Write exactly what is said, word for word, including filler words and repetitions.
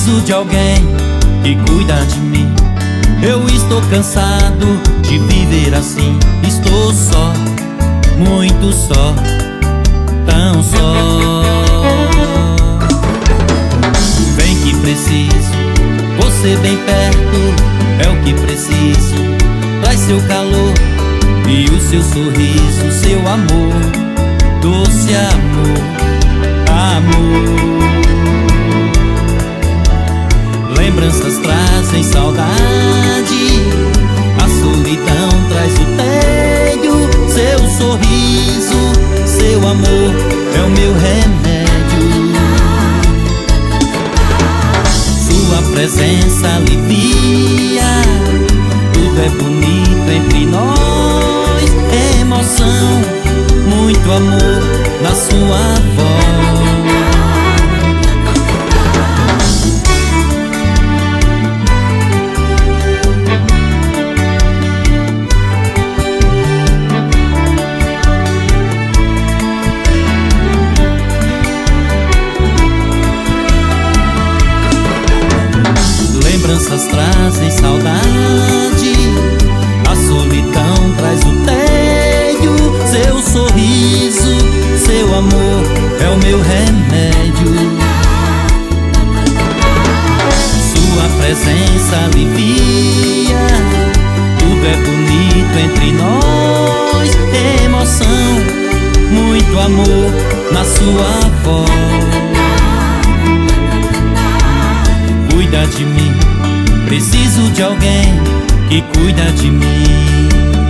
Preciso de alguém que cuida de mim. Eu estou cansado de viver assim. Estou só, muito só, tão só. Vem que preciso, você bem perto é o que preciso. Traz seu calor e o seu sorriso, seu amor, doce amor, amor. Lembranças trazem saudade, a solidão traz o tédio. Seu sorriso, seu amor é o meu remédio. Sua presença alivia, tudo é bonito entre nós. Emoção, muito amor na sua voz. Lembranças trazem saudade, a solidão traz o tédio. Seu sorriso, seu amor é o meu remédio. Sua presença alivia, tudo é bonito entre nós. Emoção, muito amor na sua voz. Cuida de mim, preciso de alguém que cuida de mim.